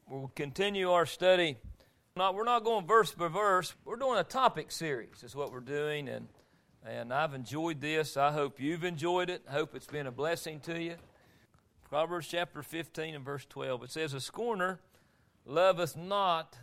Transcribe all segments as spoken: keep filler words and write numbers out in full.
We'll continue our study. Not, we're not going verse by verse. We're doing a topic series is what we're doing, and and I've enjoyed this. I hope you've enjoyed it. I hope it's been a blessing to you. Proverbs chapter fifteen and verse twelve. It says, "A scorner loveth not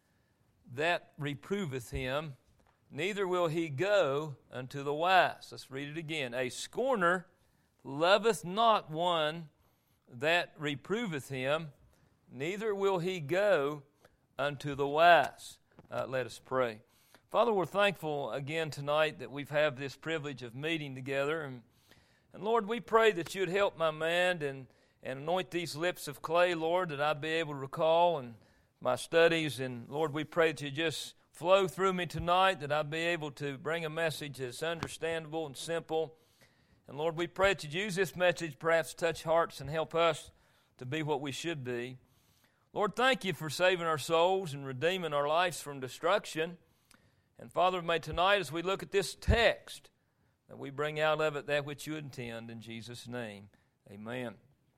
that reproveth him, neither will he go unto the wise." Let's read it again. "A scorner loveth not one that reproveth him, neither will he go unto the wise." Uh, let us pray. Father, we're thankful again tonight that we've had this privilege of meeting together. And, and Lord, we pray that you'd help my mind and, and anoint these lips of clay, Lord, that I'd be able to recall and my studies. And Lord, we pray that you just flow through me tonight, that I'd be able to bring a message that's understandable and simple. And Lord, we pray that you'd use this message, perhaps touch hearts and help us to be what we should be. Lord, thank you for saving our souls and redeeming our lives from destruction. And Father, may tonight as we look at this text, that we bring out of it that which you intend in Jesus' name. Amen.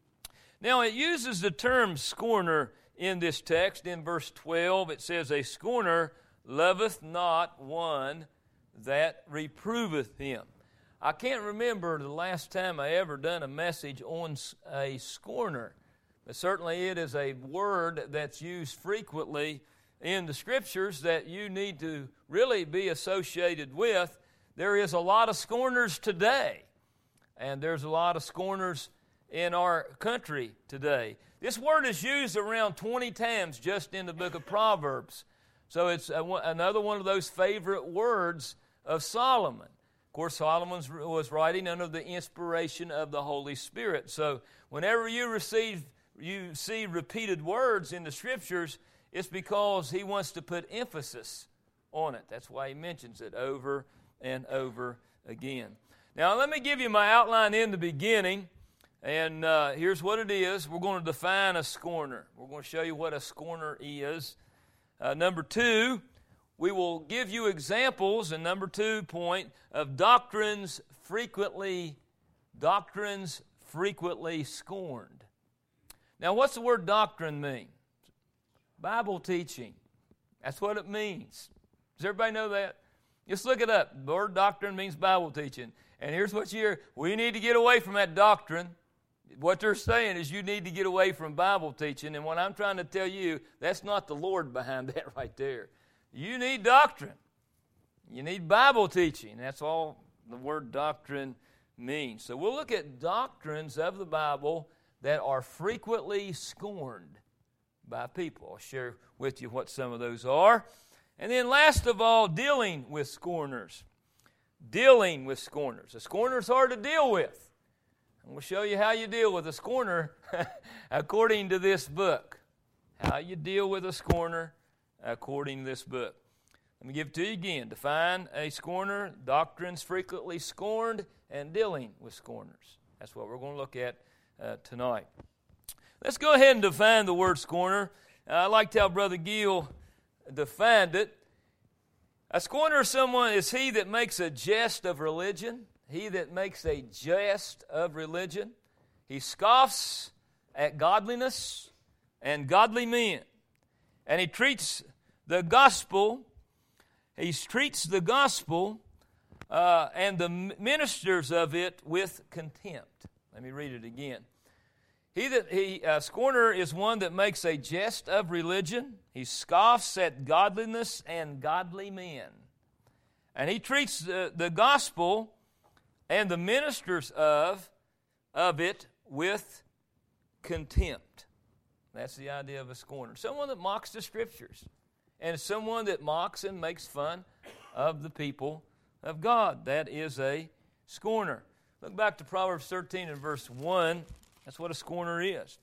Now, it uses the term scorner in this text. In verse twelve, it says, "A scorner loveth not one that reproveth him." I can't remember the last time I ever done a message on a scorner. But certainly it is a word that's used frequently in the Scriptures that you need to really be associated with. There is a lot of scorners today, and there's a lot of scorners in our country today. This word is used around twenty times just in the book of Proverbs. So it's a, another one of those favorite words of Solomon. Of course, Solomon was writing under the inspiration of the Holy Spirit. So whenever you receive, you see repeated words in the Scriptures, it's because he wants to put emphasis on it. That's why he mentions it over and over again. Now, let me give you my outline in the beginning, and uh, here's what it is. We're going to define a scorner. We're going to show you what a scorner is. Uh, number two, we will give you examples, and number two point, of doctrines frequently, doctrines frequently scorned. Now, what's the word doctrine mean? Bible teaching. That's what it means. Does everybody know that? Just look it up. The word doctrine means Bible teaching. And here's what you hear. We need to get away from that doctrine. What they're saying is you need to get away from Bible teaching. And what I'm trying to tell you, that's not the Lord behind that right there. You need doctrine. You need Bible teaching. That's all the word doctrine means. So we'll look at doctrines of the Bible that are frequently scorned by people. I'll share with you what some of those are. And then last of all, dealing with scorners. Dealing with scorners. A scorner is hard to deal with. And we'll show you how you deal with a scorner according to this book. How you deal with a scorner according to this book. Let me give it to you again. Define a scorner, doctrines frequently scorned, and dealing with scorners. That's what we're going to look at uh, tonight. Let's go ahead and define the word scorner. Uh, I liked how Brother Gill defined it. A scorner is someone is he that makes a jest of religion. He that makes a jest of religion. He scoffs at godliness and godly men. And he treats the gospel, he treats the gospel uh, and the ministers of it with contempt. Let me read it again. He that he uh, scorner is one that makes a jest of religion. He scoffs at godliness and godly men. And he treats the, the gospel and the ministers of, of it with contempt. That's the idea of a scorner. Someone that mocks the Scriptures. And someone that mocks and makes fun of the people of God. That is a scorner. Look back to Proverbs thirteen and verse one. That's what a scorner is.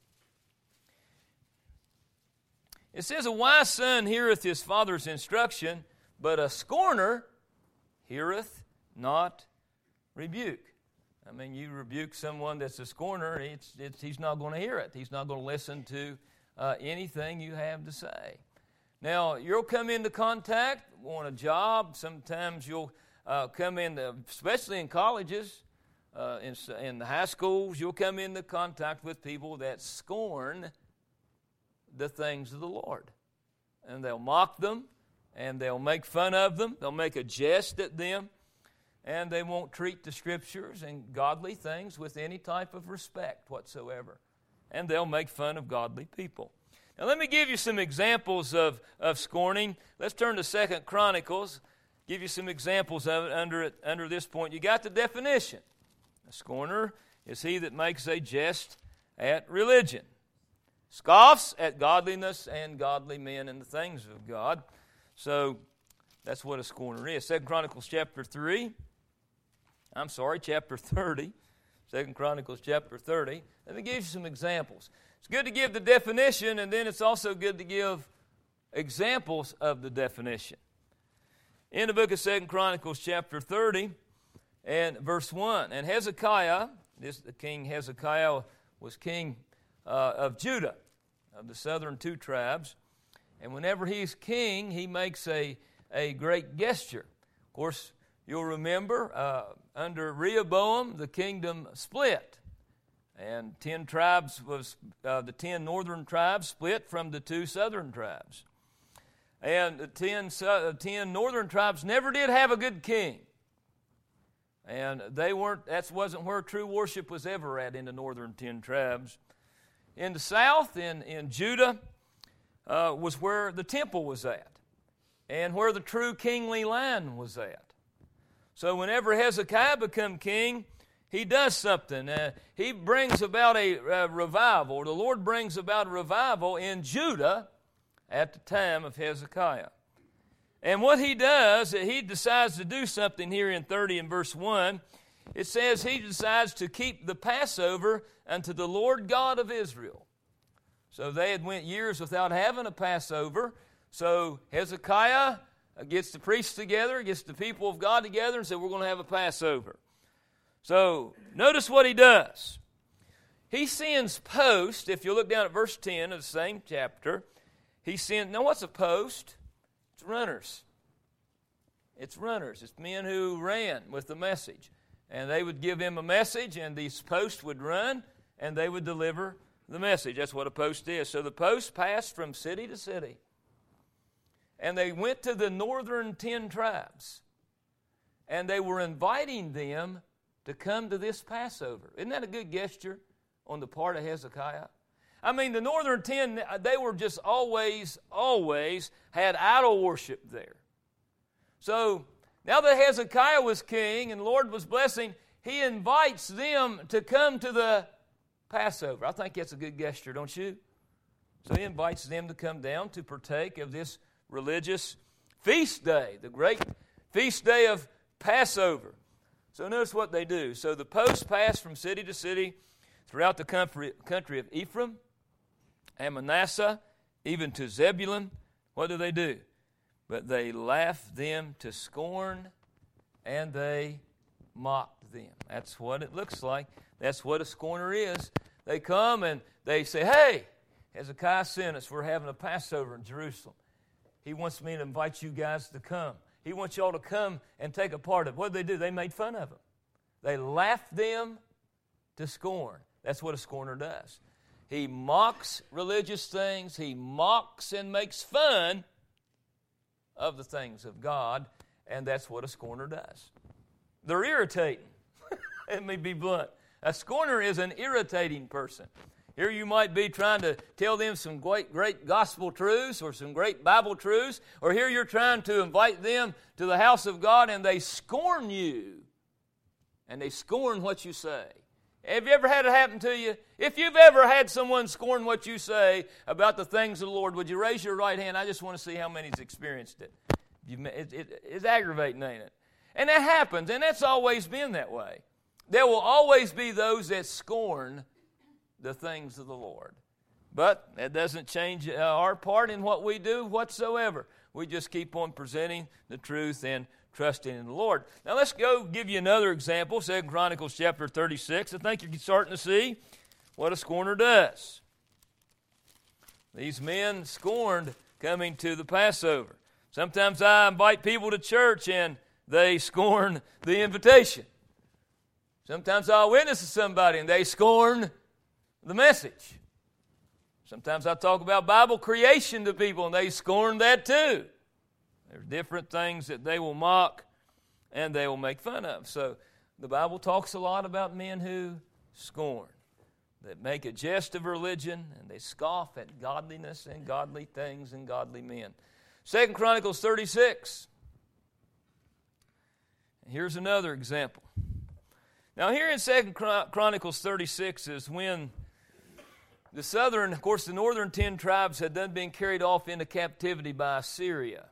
It says, "A wise son heareth his father's instruction, but a scorner heareth not rebuke." I mean, you rebuke someone that's a scorner, it's, it's, he's not going to hear it. He's not going to listen to uh, anything you have to say. Now, you'll come into contact on a job. Sometimes you'll uh, come in, especially in colleges, uh, in, in the high schools, you'll come into contact with people that scorn the things of the Lord. And they'll mock them, and they'll make fun of them. They'll make a jest at them, and they won't treat the Scriptures and godly things with any type of respect whatsoever. And they'll make fun of godly people. Now let me give you some examples of, of scorning. Let's turn to Second Chronicles. Give you some examples of it under, it under this point. You got the definition. A scorner is he that makes a jest at religion, scoffs at godliness and godly men and the things of God. So that's what a scorner is. Second Chronicles chapter three. I'm sorry, chapter thirty. Second Chronicles chapter thirty. Let me give you some examples. It's good to give the definition, and then it's also good to give examples of the definition. In the book of Second Chronicles chapter thirty and verse one, and Hezekiah, this the king Hezekiah was king uh, of Judah, of the southern two tribes, and whenever he's king, he makes a, a great gesture. Of course, you'll remember, uh, under Rehoboam, the kingdom split. And ten tribes was, uh, the ten northern tribes split from the two southern tribes. And the ten, uh, ten northern tribes never did have a good king. And they weren't, that wasn't where true worship was ever at in the northern ten tribes. In the south, in, in Judah, uh, was where the temple was at. And where the true kingly line was at. So whenever Hezekiah became king, he does something. Uh, he brings about a uh, revival. The Lord brings about a revival in Judah at the time of Hezekiah. And what he does, he decides to do something here in thirty and verse one. It says he decides to keep the Passover unto the Lord God of Israel. So they had went years without having a Passover. So Hezekiah gets the priests together, gets the people of God together and said, we're going to have a Passover. So notice what he does. He sends posts. If you look down at verse ten of the same chapter, he sends, now what's a post? It's runners. It's runners. It's men who ran with the message. And they would give him a message, and these posts would run, and they would deliver the message. That's what a post is. So the posts passed from city to city. And they went to the northern ten tribes. And they were inviting them to come to this Passover. Isn't that a good gesture on the part of Hezekiah? I mean, the northern ten, they were just always, always had idol worship there. So now that Hezekiah was king and the Lord was blessing, he invites them to come to the Passover. I think that's a good gesture, don't you? So he invites them to come down to partake of this religious feast day, the great feast day of Passover. So notice what they do. So the posts pass from city to city throughout the country, country of Ephraim and Manasseh, even to Zebulun. What do they do? But they laugh them to scorn, and they mocked them. That's what it looks like. That's what a scorner is. They come and they say, hey, Hezekiah sent us. We're having a Passover in Jerusalem. He wants me to invite you guys to come. He wants y'all to come and take a part of it. What did they do? They made fun of them. They laughed them to scorn. That's what a scorner does. He mocks religious things. He mocks and makes fun of the things of God, and that's what a scorner does. They're irritating. Let me be blunt. A scorner is an irritating person. Here you might be trying to tell them some great, great gospel truths or some great Bible truths, or here you're trying to invite them to the house of God, and they scorn you, and they scorn what you say. Have you ever had it happen to you? If you've ever had someone scorn what you say about the things of the Lord, would you raise your right hand? I just want to see how many's experienced it. It, it. It's aggravating, ain't it? And that happens, and that's always been that way. There will always be those that scorn the things of the Lord. But that doesn't change our part in what we do whatsoever. We just keep on presenting the truth and trusting in the Lord. Now let's go give you another example, Second Chronicles chapter thirty-six. I think you're starting to see what a scorner does. These men scorned coming to the Passover. Sometimes I invite people to church and they scorn the invitation. Sometimes I'll witness to somebody and they scorn the message. Sometimes I talk about Bible creation to people, and they scorn that too. There's different things that they will mock and they will make fun of. So the Bible talks a lot about men who scorn, that make a jest of religion, and they scoff at godliness and godly things and godly men. Second Chronicles thirty-six. Here's another example. Now here in Second Chronicles thirty-six is when the southern, of course, the northern ten tribes had then been carried off into captivity by Assyria.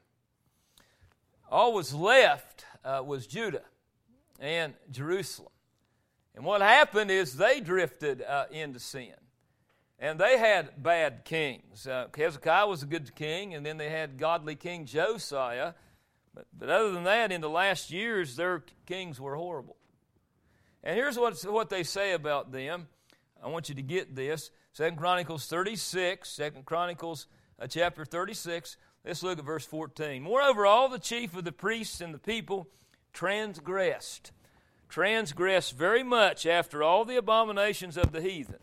All was left uh, was Judah and Jerusalem. And what happened is they drifted uh, into sin. And they had bad kings. Uh, Hezekiah was a good king, and then they had godly King Josiah. But, but other than that, in the last years, their kings were horrible. And here's what, what they say about them. I want you to get this. Second Chronicles thirty-six, Second Chronicles uh, chapter thirty-six. Let's look at verse fourteen. Moreover, all the chief of the priests and the people transgressed. Transgressed very much after all the abominations of the heathen.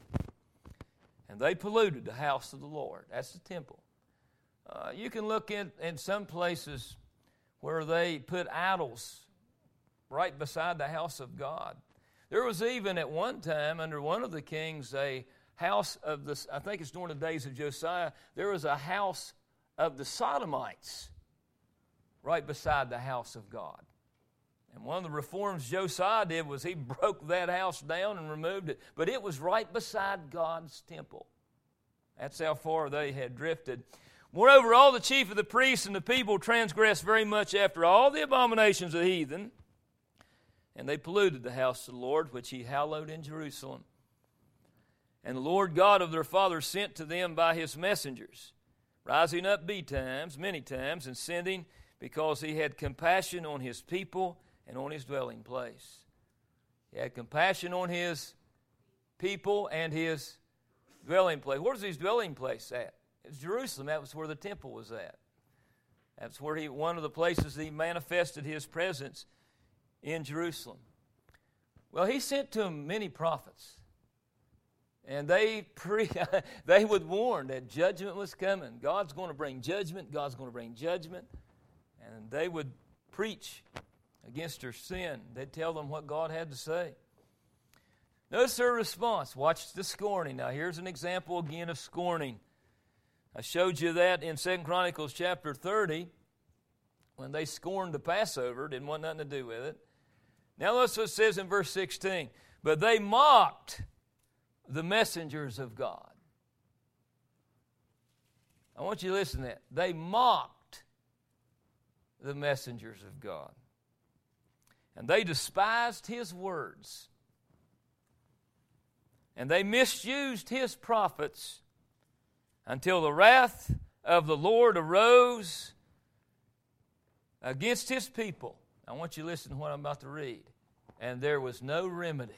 And they polluted the house of the Lord. That's the temple. Uh, you can look in, in some places where they put idols right beside the house of God. There was even at one time under one of the kings a house of the, I think it's during the days of Josiah, there was a house of the Sodomites right beside the house of God. And one of the reforms Josiah did was he broke that house down and removed it. But it was right beside God's temple. That's how far they had drifted. Moreover, all the chief of the priests and the people transgressed very much after all the abominations of the heathen. And they polluted the house of the Lord, which he hallowed in Jerusalem. And the Lord God of their fathers sent to them by his messengers, rising up betimes, many times, and sending, because he had compassion on his people and on his dwelling place. He had compassion on his people and his dwelling place. Where's his dwelling place at? It's Jerusalem. That was where the temple was at. That's where he, one of the places he manifested his presence in Jerusalem. Well, he sent to him many prophets. And they pre- they would warn that judgment was coming. God's going to bring judgment. God's going to bring judgment. And they would preach against their sin. They'd tell them what God had to say. Notice their response. Watch the scorning. Now here's an example again of scorning. I showed you that in Second Chronicles chapter thirty when they scorned the Passover. Didn't want nothing to do with it. Now notice what it says in verse sixteen. But they mocked the messengers of God. I want you to listen to that. They mocked the messengers of God. And they despised his words. And they misused his prophets until the wrath of the Lord arose against his people. I want you to listen to what I'm about to read. And there was no remedy.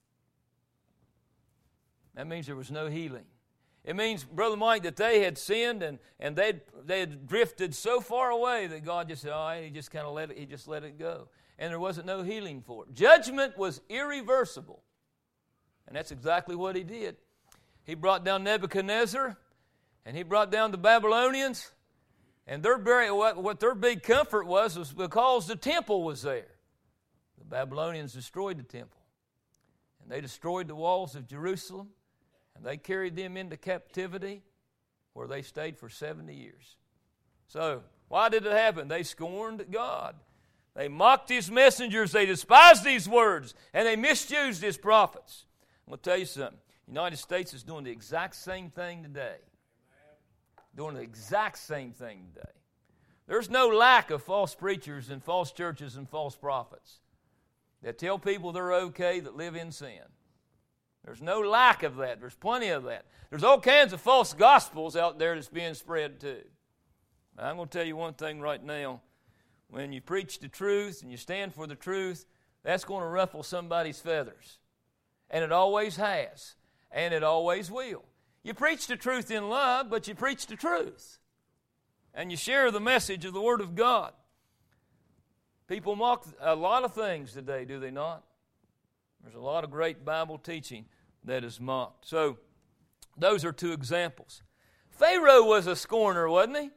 That means there was no healing. It means, Brother Mike, that they had sinned and, and they'd, they had drifted so far away that God just said, oh, he just kind of let it, he just let it go. And there wasn't no healing for it. Judgment was irreversible. And that's exactly what he did. He brought down Nebuchadnezzar, and he brought down the Babylonians, and their very, what, what their big comfort was was because the temple was there. The Babylonians destroyed the temple, and they destroyed the walls of Jerusalem, and they carried them into captivity where they stayed for seventy years. So, why did it happen? They scorned God. They mocked his messengers, they despised these words, and they misused his prophets. I'm going to tell you something. The United States is doing the exact same thing today. Doing the exact same thing today. There's no lack of false preachers and false churches and false prophets that tell people they're okay that live in sin. There's no lack of that. There's plenty of that. There's all kinds of false gospels out there that's being spread too. Now, I'm going to tell you one thing right now. When you preach the truth and you stand for the truth, that's going to ruffle somebody's feathers. And it always has. And it always will. You preach the truth in love, but you preach the truth. And you share the message of the Word of God. People mock a lot of things today, do they not? There's a lot of great Bible teaching that is mocked. So, Those are two examples. Pharaoh was a scorner, wasn't he?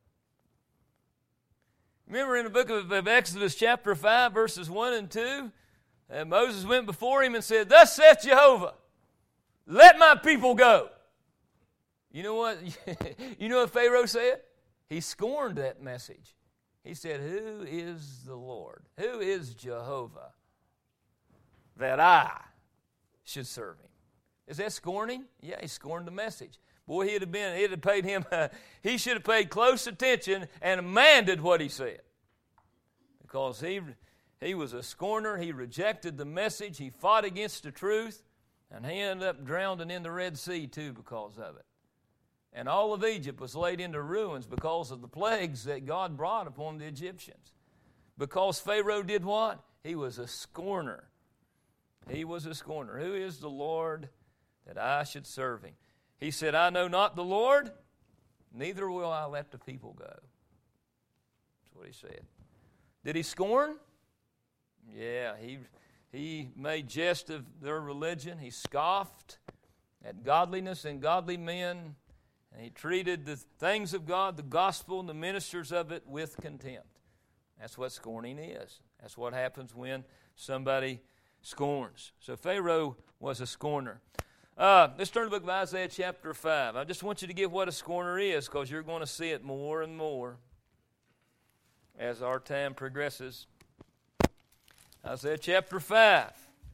Remember in the book of Exodus chapter five, verses one and two, and Moses went before him and said, "Thus saith Jehovah, let my people go." You know what? You know what Pharaoh said? He scorned that message. He said, "Who is the Lord? Who is Jehovah that I should serve him?" Is that scorning? Yeah, he scorned the message. Boy, he'd have been, it'd have paid him, uh, he should have paid close attention and amended what he said. Because he, he was a scorner, he rejected the message, he fought against the truth, and he ended up drowning in the Red Sea too because of it. And all of Egypt was laid into ruins because of the plagues that God brought upon the Egyptians. Because Pharaoh did what? He was a scorner. He was a scorner. Who is the Lord that I should serve him? He said, "I know not the Lord, neither will I let the people go." That's what he said. Did he scorn? Yeah, he, he made jest of their religion. He scoffed at godliness and godly men. And he treated the things of God, the gospel, and the ministers of it with contempt. That's what scorning is. That's what happens when somebody scorns. So Pharaoh was a scorner. Uh, let's turn to the book of Isaiah chapter five. I just want you to get what a scorner is because you're going to see it more and more as our time progresses. Isaiah chapter five.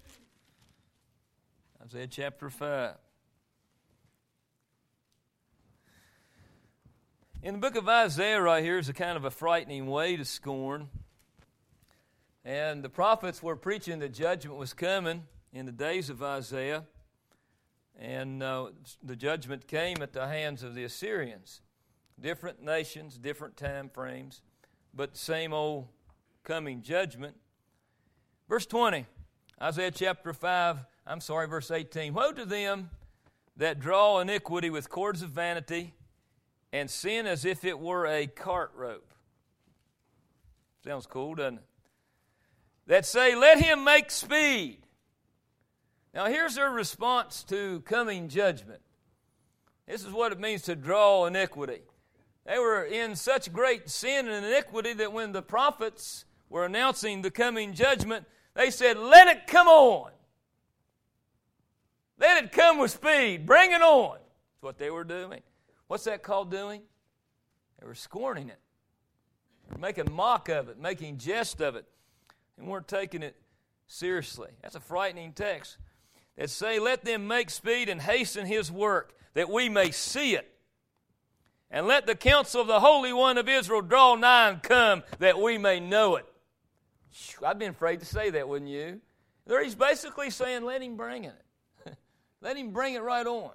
Isaiah chapter five. In the book of Isaiah right here is a kind of a frightening way to scorn. And the prophets were preaching that judgment was coming in the days of Isaiah. And uh, the judgment came at the hands of the Assyrians. Different nations, different time frames, but same old coming judgment. Verse twenty, Isaiah chapter five, I'm sorry, verse eighteen. "Woe to them that draw iniquity with cords of vanity, and sin as if it were a cart rope." Sounds cool, doesn't it? "That say, let him make speed." Now here's their response to coming judgment. This is what it means to draw iniquity. They were in such great sin and iniquity that when the prophets were announcing the coming judgment, they said, "Let it come on. Let it come with speed. Bring it on." That's what they were doing. What's that called doing? They were scorning it. They were making mock of it, making jest of it, and weren't taking it seriously. That's a frightening text. That say, "Let them make speed and hasten his work, that we may see it. And let the counsel of the Holy One of Israel draw nigh and come, that we may know it." I'd been afraid to say that, wouldn't you? He's basically saying, let him bring it. Let him bring it right on.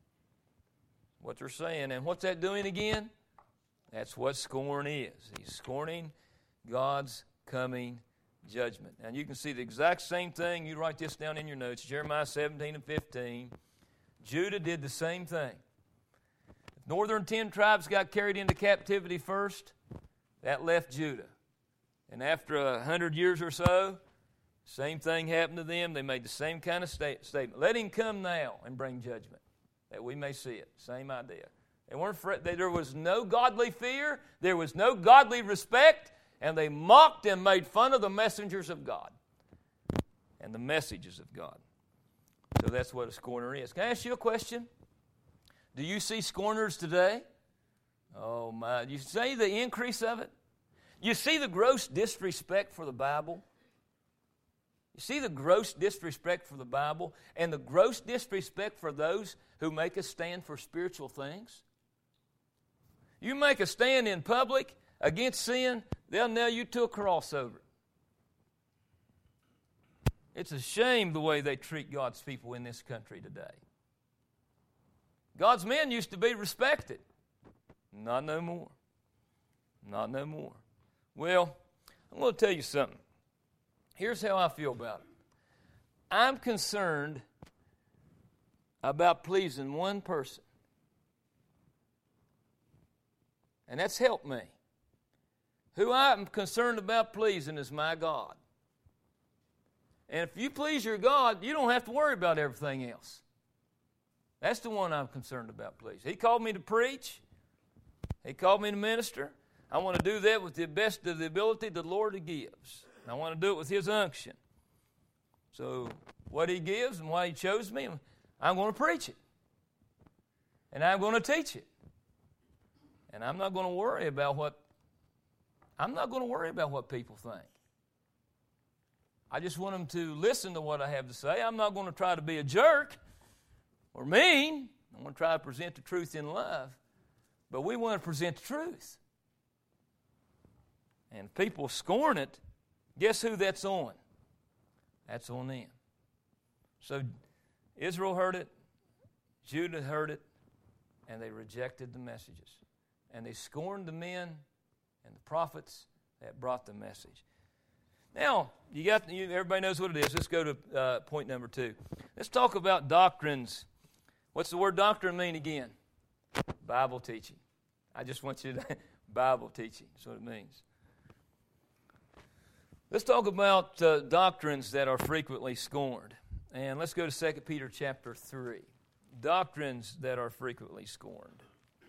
What they're saying. And what's that doing again? That's what scorn is. He's scorning God's coming judgment. And you can see the exact same thing. You write this down in your notes. Jeremiah seventeen and fifteen. Judah did the same thing. The northern ten tribes got carried into captivity first. That left Judah. And after a hundred years or so, same thing happened to them. They made the same kind of sta- statement. Let him come now and bring judgment, that we may see it. Same idea. They weren't afraid. There was no godly fear. There was no godly respect. And they mocked and made fun of the messengers of God and the messages of God. So that's what a scorner is. Can I ask you a question? Do you see scorners today? Oh my. You see the increase of it? You see the gross disrespect for the Bible? You see the gross disrespect for the Bible and the gross disrespect for those who make a stand for spiritual things? You make a stand in public against sin, they'll nail you to a cross over it. It's a shame the way they treat God's people in this country today. God's men used to be respected. Not no more. Not no more. Well, I'm going to tell you something. Here's how I feel about it. I'm concerned about pleasing one person. And that's helped me. Who I'm concerned about pleasing is my God. And if you please your God, you don't have to worry about everything else. That's the one I'm concerned about, please. He called me to preach. He called me to minister. I want to do that with the best of the ability the Lord gives. I want to do it with His unction. So what He gives and why He chose me, I'm going to preach it. And I'm going to teach it. And I'm not going to worry about what I'm not going to worry about what people think. I just want them to listen to what I have to say. I'm not going to try to be a jerk or mean. I'm going to try to present the truth in love. But we want to present the truth. And if people scorn it, guess who that's on? That's on them. So Israel heard it, Judah heard it, and they rejected the messages. And they scorned the men and the prophets that brought the message. Now, you got you, everybody knows what it is. Let's go to uh, point number two. Let's talk about doctrines. What's the word doctrine mean again? Bible teaching. I just want you to, Bible teaching. That's what it means. Let's talk about uh, doctrines that are frequently scorned. And let's go to Second Peter chapter three. Doctrines that are frequently scorned.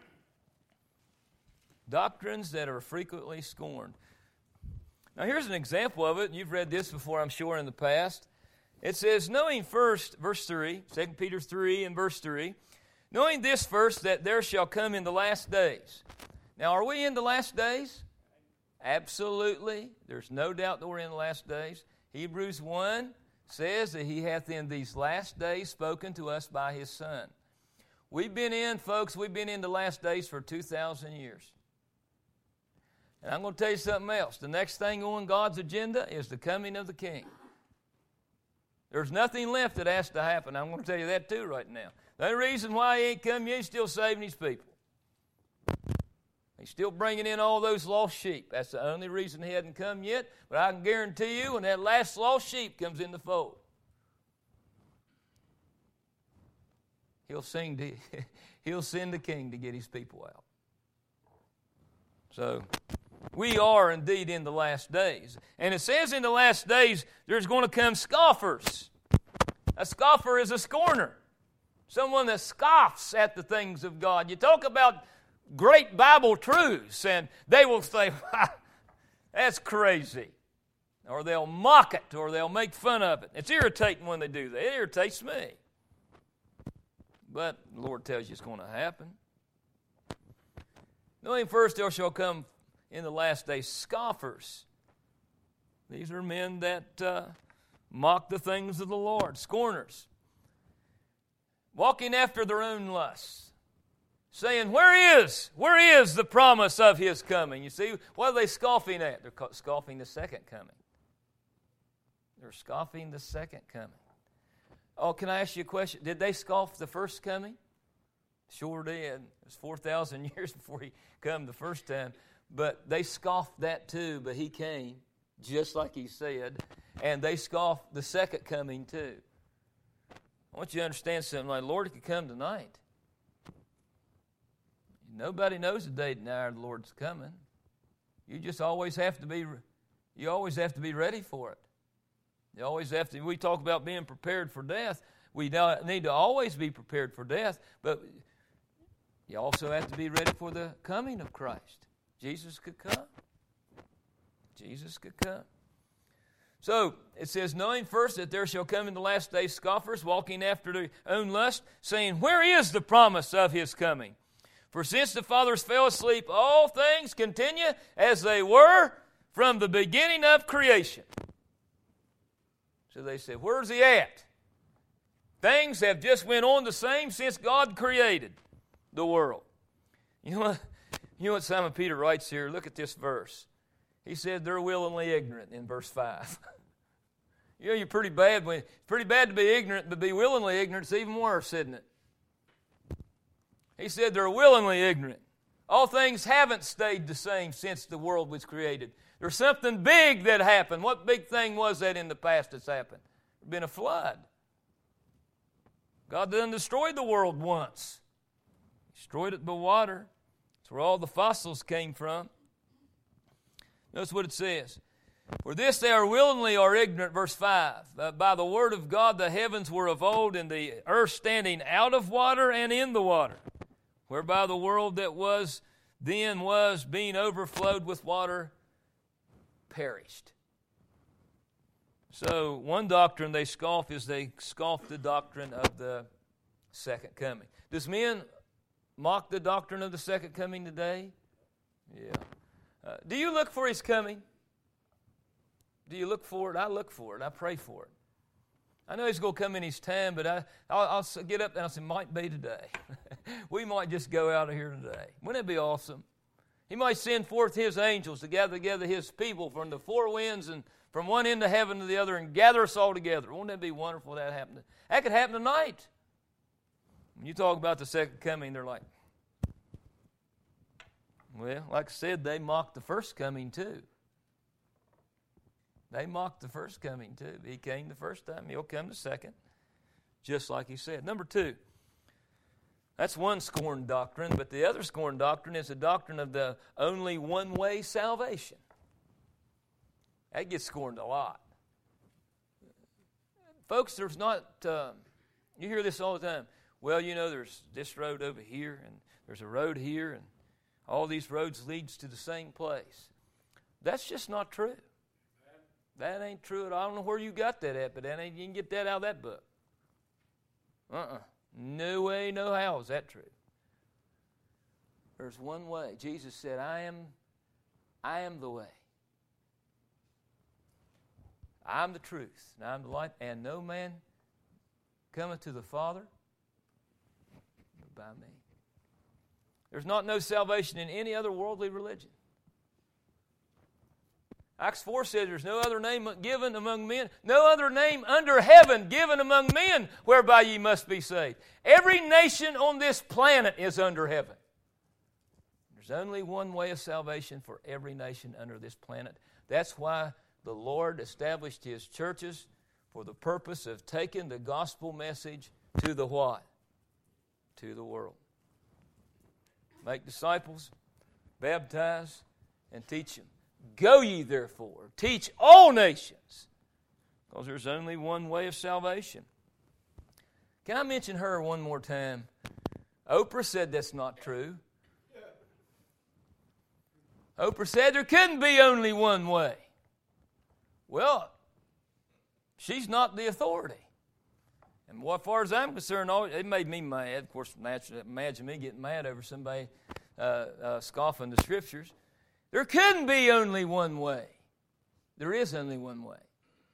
Doctrines that are frequently scorned. Now here's an example of it. You've read this before, I'm sure, in the past. It says, knowing first, verse three, Second Peter three and verse three, knowing this first, that there shall come in the last days. Now, are we in the last days? Absolutely. There's no doubt that we're in the last days. Hebrews one says that He hath in these last days spoken to us by His Son. We've been in, folks, we've been in the last days for two thousand years. And I'm going to tell you something else. The next thing on God's agenda is the coming of the King. There's nothing left that has to happen. I'm going to tell you that too right now. The only reason why He ain't come yet, He's still saving His people. He's still bringing in all those lost sheep. That's the only reason He hadn't come yet. But I can guarantee you when that last lost sheep comes in the fold, He'll sing to, He'll send the King to get His people out. So we are indeed in the last days. And it says in the last days there's going to come scoffers. A scoffer is a scorner. Someone that scoffs at the things of God. You talk about great Bible truths and they will say, that's crazy. Or they'll mock it or they'll make fun of it. It's irritating when they do that. It irritates me. But the Lord tells you it's going to happen. Knowing first there shall come in the last days scoffers. These are men that uh, mock the things of the Lord, scorners. Walking after their own lusts. Saying, where is, where is the promise of His coming? You see, what are they scoffing at? They're scoffing the second coming. They're scoffing the second coming. Oh, can I ask you a question? Did they scoff the first coming? Sure did. It was four thousand years before He come the first time. But they scoffed that too, but He came, just like He said. And they scoffed the second coming too. I want you to understand something. Like, Lord could come tonight. Nobody knows the day and hour the Lord's coming. You just always have to be, you always have to be ready for it. You always have to, we talk about being prepared for death. We need to always be prepared for death, but you also have to be ready for the coming of Christ. Jesus could come. Jesus could come. So, it says, knowing first that there shall come in the last days scoffers, walking after their own lust, saying, where is the promise of His coming? For since the fathers fell asleep, all things continue as they were from the beginning of creation. So they said, where's He at? Things have just went on the same since God created the world. You know what, you know what Simon Peter writes here? Look at this verse. He said they're willingly ignorant in verse five. You know, you're pretty bad when it's pretty bad to be ignorant, but be willingly ignorant is even worse, isn't it? He said they're willingly ignorant. All things haven't stayed the same since the world was created. There's something big that happened. What big thing was that in the past that's happened? There's been a flood. God done destroyed the world once. He destroyed it by water. That's where all the fossils came from. Notice what it says. For this they are willingly or ignorant, verse five. Uh, by the word of God the heavens were of old, and the earth standing out of water and in the water, whereby the world that was then was, being overflowed with water, perished. So one doctrine they scoff is they scoff the doctrine of the second coming. Does men mock the doctrine of the second coming today? Yeah. Uh, do you look for His coming? Do you look for it? I look for it. I pray for it. I know He's going to come in His time, but I, I'll, I'll get up and I'll say, might be today. We might just go out of here today. Wouldn't it be awesome? He might send forth His angels to gather together His people from the four winds and from one end of heaven to the other and gather us all together. Wouldn't that be wonderful if that happened? That could happen tonight. When you talk about the second coming, they're like, well, like I said, they mocked the first coming too. They mocked the first coming too. He came the first time. He'll come the second, just like He said. Number two, that's one scorned doctrine, but the other scorned doctrine is the doctrine of the only one-way salvation. That gets scorned a lot. Folks, there's not, uh, you hear this all the time. Well, you know, there's this road over here, and there's a road here, and all these roads leads to the same place. That's just not true. That ain't true at all. I don't know where you got that at, but that ain't, you can get that out of that book. Uh-uh. No way, no how is that true. There's one way. Jesus said, I am, I am the way. I am the truth, and I am the life, and no man cometh to the Father but by me. There's not no salvation in any other worldly religion. Acts four says there's no other name given among men, no other name under heaven given among men whereby ye must be saved. Every nation on this planet is under heaven. There's only one way of salvation for every nation under this planet. That's why the Lord established His churches for the purpose of taking the gospel message to the what? To the world. Make disciples, baptize, and teach them. Go ye therefore, teach all nations, because there's only one way of salvation. Can I mention her one more time? Oprah said that's not true. Oprah said there couldn't be only one way. Well, she's not the authority. And as far as I'm concerned, it made me mad. Of course, imagine me getting mad over somebody uh, uh, scoffing the Scriptures. There couldn't be only one way. There is only one way.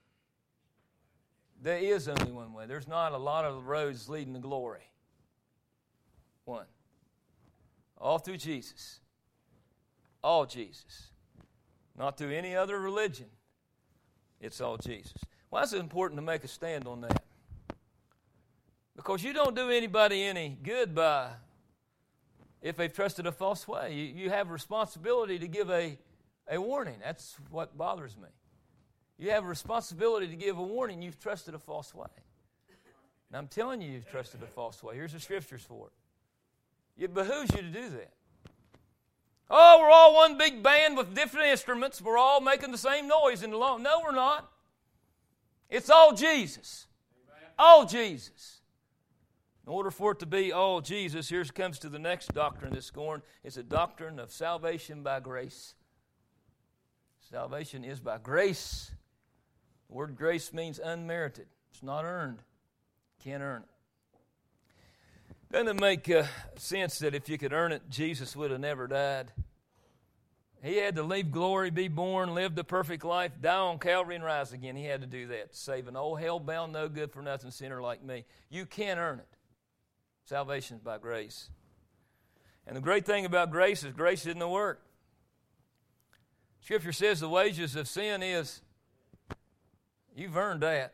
There is only one way. There's not a lot of roads leading to glory. One. All through Jesus. All Jesus. Not through any other religion. It's all Jesus. Why is it important to make a stand on that? Because you don't do anybody any good by if they've trusted a false way. You, you have a responsibility to give a, a warning. That's what bothers me. You have a responsibility to give a warning. You've trusted a false way. And I'm telling you you've trusted a false way. Here's the Scriptures for it. It behooves you to do that. Oh, we're all one big band with different instruments. We're all making the same noise in the long. No, we're not. It's all Jesus. Amen. All Jesus. In order for it to be all Jesus, here comes to the next doctrine that's scorned. It's a doctrine of salvation by grace. Salvation is by grace. The word grace means unmerited. It's not earned. Can't earn it. Doesn't it make uh, sense that if you could earn it, Jesus would have never died? He had to leave glory, be born, live the perfect life, die on Calvary, and rise again. He had to do that to save an old, hell-bound, no good for nothing sinner like me. You can't earn it. Salvation is by grace. And the great thing about grace is grace isn't a work. Scripture says the wages of sin is, you've earned that.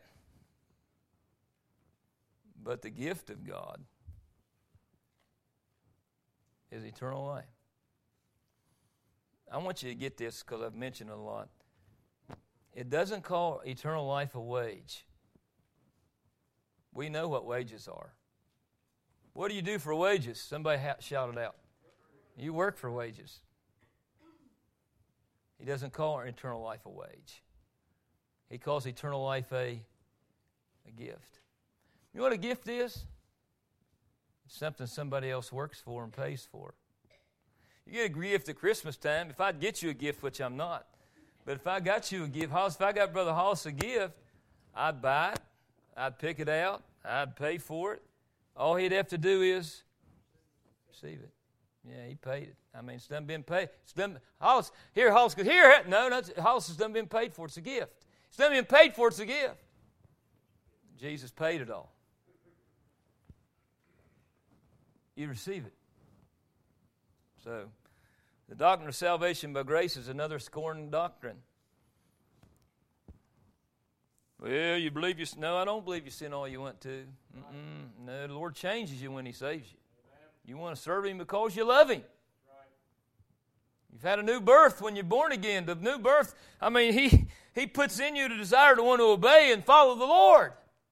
But the gift of God is eternal life. I want you to get this because I've mentioned it a lot. It doesn't call eternal life a wage. We know what wages are. What do you do for wages? Somebody ha- shouted out. You work for wages. He doesn't call our eternal life a wage. He calls eternal life a, a gift. You know what a gift is? It's something somebody else works for and pays for. You get a gift at Christmas time. If I'd get you a gift, which I'm not, but if I got you a gift, Hollis, if I got Brother Hollis a gift, I'd buy it, I'd pick it out, I'd pay for it. All he'd have to do is receive it. Yeah, he paid it. I mean, it's done been paid. It's done. Hollis, here, Hollis, here. No, no, Hollis has done been paid for. It's a gift. It's done been paid for. It's a gift. Jesus paid it all. You receive it. So, the doctrine of salvation by grace is another scorned doctrine. Well, you believe you sin. No, I don't believe you sin all you want to. Mm-mm. No, the Lord changes you when He saves you. You want to serve Him because you love Him. You've had a new birth when you're born again. The new birth, I mean, He, he puts in you the desire to want to obey and follow the Lord.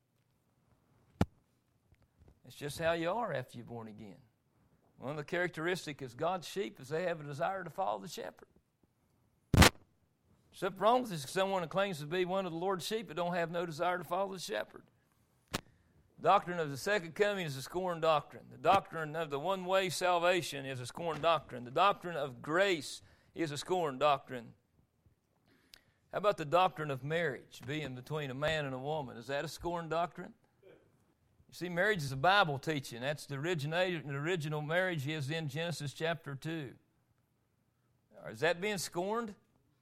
It's just how you are after you're born again. One of the characteristics of God's sheep is they have a desire to follow the shepherd. Something wrong with this, someone who claims to be one of the Lord's sheep but don't have no desire to follow the shepherd. Doctrine of the second coming is a scorned doctrine. The doctrine of the one-way salvation is a scorned doctrine. The doctrine of grace is a scorned doctrine. How about the doctrine of marriage being between a man and a woman? Is that a scorned doctrine? You see, marriage is a Bible teaching. That's the originator, the original marriage is in Genesis chapter two. Is that being scorned?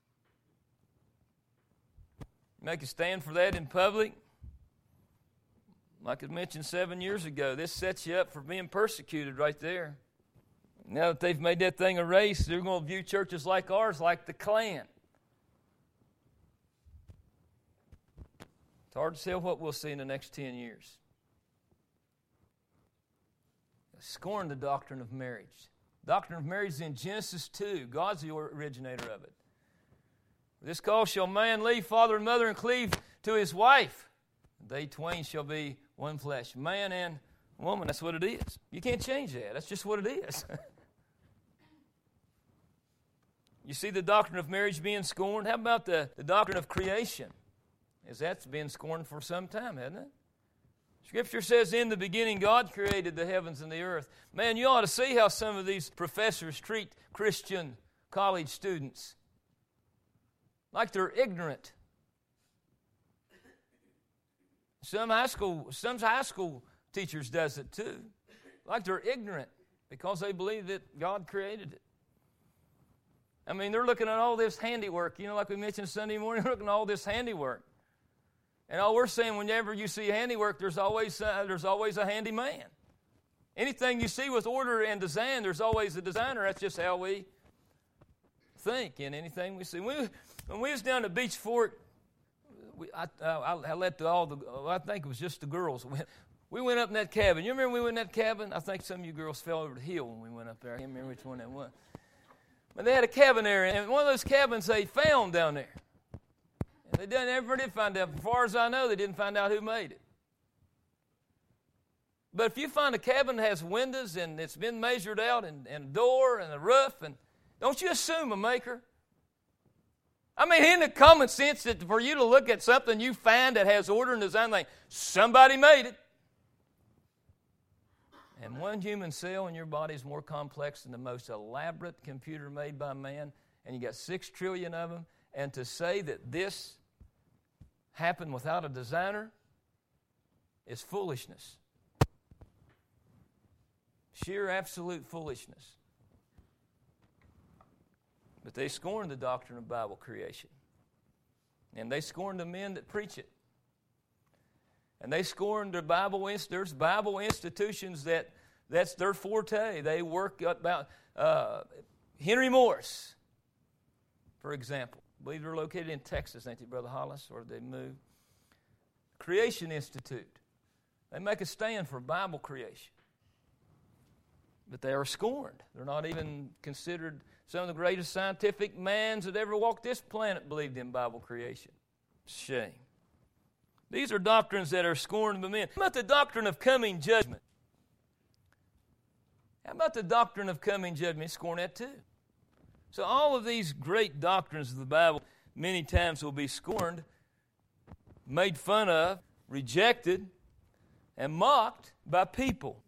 Make a stand for that in public? Like I mentioned seven years ago, this sets you up for being persecuted right there. Now that they've made that thing a race, they're going to view churches like ours like the Klan. It's hard to tell what we'll see in the next ten years. Scorn the doctrine of marriage. The doctrine of marriage is in Genesis two. God's the originator of it. This cause shall man leave father and mother and cleave to his wife. They twain shall be one flesh. Man and woman, that's what it is. You can't change that. That's just what it is. You see the doctrine of marriage being scorned? How about the, the doctrine of creation? As that's been scorned for some time, hasn't it? Scripture says, in the beginning, God created the heavens and the earth. Man, you ought to see how some of these professors treat Christian college students. Like they're ignorant. Some high school, some high school teachers does it too. Like they're ignorant because they believe that God created it. I mean, they're looking at all this handiwork. You know, like we mentioned Sunday morning, they're looking at all this handiwork. And all we're saying, whenever you see handiwork, there's always uh, there's always a handy man. Anything you see with order and design, there's always a designer. That's just how we think in anything we see. When we, when we was down at Beach Fork, we, I, I, I let the, all the, I think it was just the girls. We, we went up in that cabin. You remember we went in that cabin? I think some of you girls fell over the hill when we went up there. I can't remember which one that was. But they had a cabin there, and one of those cabins they found down there. And they didn't, never did find out. As far as I know, they didn't find out who made it. But if you find a cabin that has windows and it's been measured out and, and a door and a roof, and don't you assume a maker? I mean, isn't it common sense that for you to look at something you find that has order and design, like somebody made it? And one human cell in your body is more complex than the most elaborate computer made by man, and you got six trillion of them. And to say that this happened without a designer is foolishness. Sheer absolute foolishness. But they scorn the doctrine of Bible creation. And they scorn the men that preach it. And they scorn their Bible, there's Bible institutions that that's their forte. They work about uh, Henry Morris, for example. I believe they're located in Texas, ain't they, Brother Hollis, or did they move? Creation Institute. They make a stand for Bible creation. But they are scorned. They're not even considered some of the greatest scientific minds that ever walked this planet believed in Bible creation. Shame. These are doctrines that are scorned by men. How about the doctrine of coming judgment? How about the doctrine of coming judgment? Scorn that too. So all of these great doctrines of the Bible many times will be scorned made fun of, rejected, and mocked by people.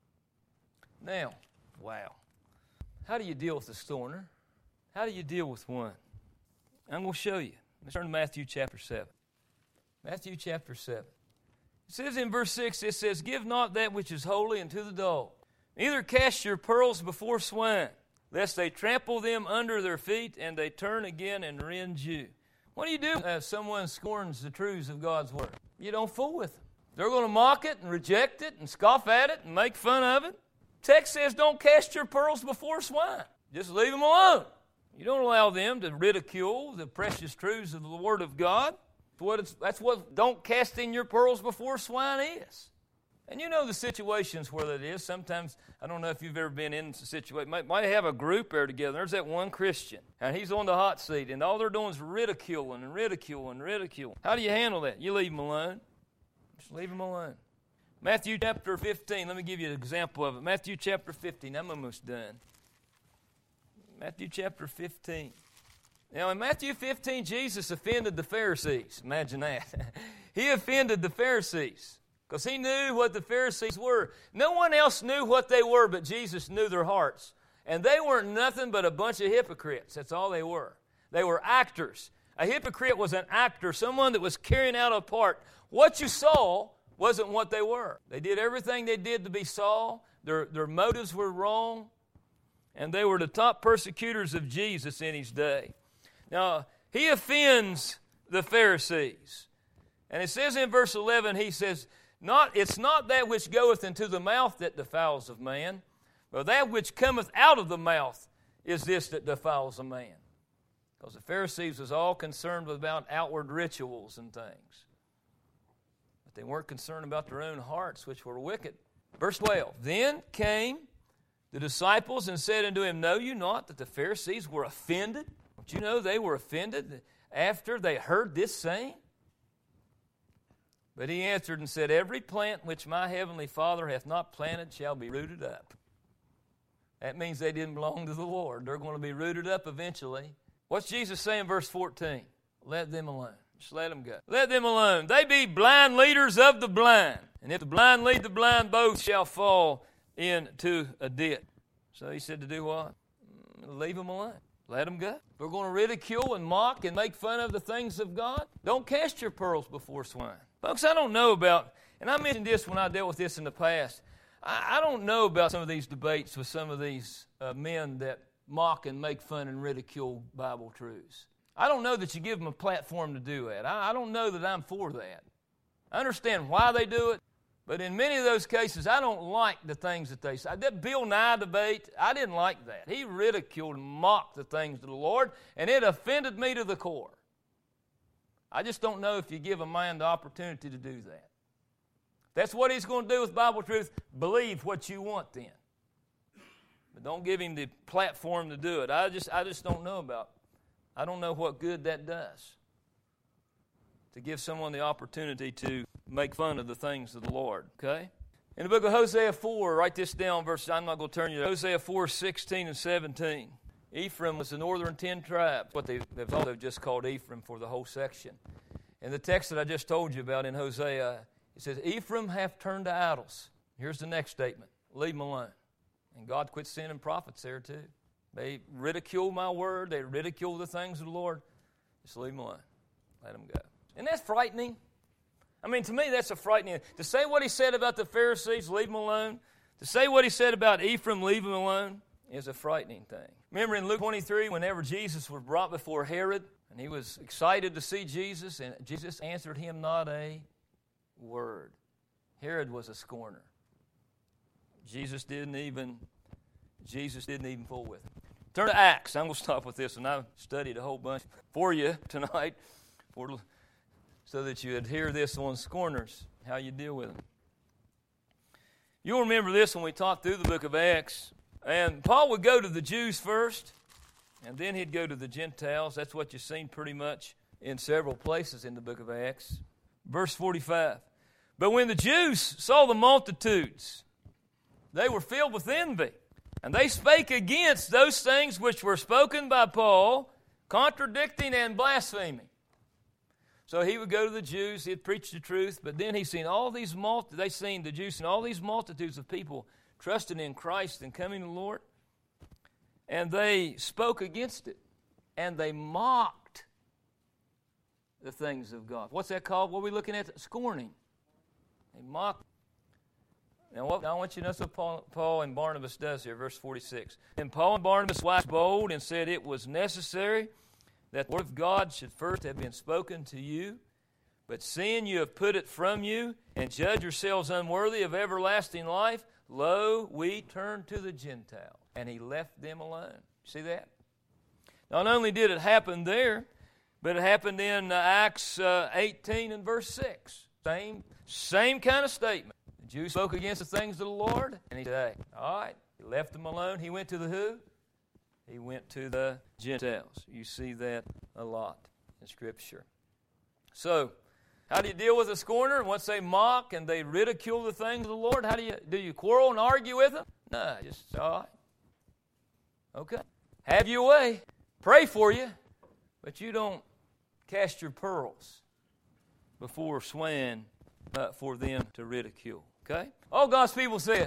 Now, wow. How do you deal with a scorner? How do you deal with one? I'm going to show you. Let's turn to Matthew chapter seven. Matthew chapter seven. It says in verse six, it says, "Give not that which is holy unto the dog. Neither cast your pearls before swine, lest they trample them under their feet, and they turn again and rend you." What do you do if someone scorns the truths of God's Word? You don't fool with them. They're going to mock it and reject it and scoff at it and make fun of it. Text says don't cast your pearls before swine. Just leave them alone. You don't allow them to ridicule the precious truths of the Word of God. That's what, it's, that's what don't casting your pearls before swine is. And you know the situations where that is. Sometimes, I don't know if you've ever been in a situation, might, might have a group there together. There's that one Christian, and he's on the hot seat, and all they're doing is ridiculing and ridiculing and ridiculing. How do you handle that? You leave them alone. Just leave them alone. Matthew chapter fifteen, let me give you an example of it. Matthew chapter fifteen, I'm almost done. Matthew chapter fifteen. Now in Matthew fifteen, Jesus offended the Pharisees. Imagine that. He offended the Pharisees because he knew what the Pharisees were. No one else knew what they were, but Jesus knew their hearts. And they weren't nothing but a bunch of hypocrites. That's all they were. They were actors. A hypocrite was an actor, someone that was carrying out a part. What you saw wasn't what they were. They did everything they did to be saw. Their, their motives were wrong. And they were the top persecutors of Jesus in his day. Now, he offends the Pharisees. And it says in verse eleven, he says, "Not it's not that which goeth into the mouth that defiles of man, but that which cometh out of the mouth is this that defiles a man." Because the Pharisees was all concerned about outward rituals and things. But they weren't concerned about their own hearts, which were wicked. Verse twelve, "Then came the disciples and said unto him, Know you not that the Pharisees were offended?" Don't you know they were offended after they heard this saying? But he answered and said, "Every plant which my heavenly Father hath not planted shall be rooted up." That means they didn't belong to the Lord. They're going to be rooted up eventually. What's Jesus saying in verse fourteen? Let them alone. Just let them go. Let them alone. They be blind leaders of the blind. And if the blind lead the blind, both shall fall into a ditch. So he said to do what? Leave them alone. Let them go. If we're going to ridicule and mock and make fun of the things of God, don't cast your pearls before swine. Folks, I don't know about, and I mentioned this when I dealt with this in the past, I, I don't know about some of these debates with some of these uh, men that mock and make fun and ridicule Bible truths. I don't know that you give them a platform to do that. I, I don't know that I'm for that. I understand why they do it, but in many of those cases, I don't like the things that they say. That Bill Nye debate, I didn't like that. He ridiculed and mocked the things of the Lord, and it offended me to the core. I just don't know if you give a man the opportunity to do that. If that's what he's going to do with Bible truth, believe what you want then. But don't give him the platform to do it. I just, I just don't know about it. I don't know what good that does. To give someone the opportunity to make fun of the things of the Lord, okay? In the book of Hosea four, write this down, verse, I'm not going to turn you to Hosea four, sixteen and seventeen. Ephraim was the northern ten tribes, what they, they've also just called Ephraim for the whole section. In the text that I just told you about in Hosea, it says, Ephraim hath turned to idols. Here's the next statement. Leave them alone. And God quit sending prophets there too. They ridicule my word. They ridicule the things of the Lord. Just leave them alone. Let them go. Isn't that frightening? I mean, to me, that's a frightening. To say what he said about the Pharisees, leave them alone. To say what he said about Ephraim, leave them alone, is a frightening thing. Remember in Luke twenty-three, whenever Jesus was brought before Herod, and he was excited to see Jesus, and Jesus answered him not a word. Herod was a scorner. Jesus didn't even, Jesus didn't even fool with him. Turn to Acts. I'm going to stop with this, and I've studied a whole bunch for you tonight, for, so that you would hear this on scorners, how you deal with them. You'll remember this when we talked through the book of Acts. And Paul would go to the Jews first, and then he'd go to the Gentiles. That's what you've seen pretty much in several places in the book of Acts. Verse forty-five. But when the Jews saw the multitudes, they were filled with envy, and they spake against those things which were spoken by Paul, contradicting and blaspheming. So he would go to the Jews, he'd preach the truth, but then he seen all these multi- they seen the Jews seen all these multitudes of people trusting in Christ and coming to the Lord, and they spoke against it, and they mocked the things of God. What's that called? What are we looking at? Scorning. They mocked. Now, what, now I want you to notice what Paul, Paul and Barnabas does here, verse forty-six. And Paul and Barnabas waxed bold and said it was necessary that the word of God should first have been spoken to you, but seeing you have put it from you and judge yourselves unworthy of everlasting life, lo, we turn to the Gentiles. And he left them alone. See that? Not only did it happen there, but it happened in uh, Acts uh, eighteen and verse six. Same, same kind of statement. The Jews spoke against the things of the Lord, and he said, hey, all right, he left them alone. He went to the who? He went to the Gentiles. You see that a lot in Scripture. So, how do you deal with a scorner? Once they mock and they ridicule the things of the Lord, how do you do? You quarrel and argue with them? No, just, all right. Okay. Have your way. Pray for you, but you don't cast your pearls before swaying uh, for them to ridicule. Okay? All God's people said,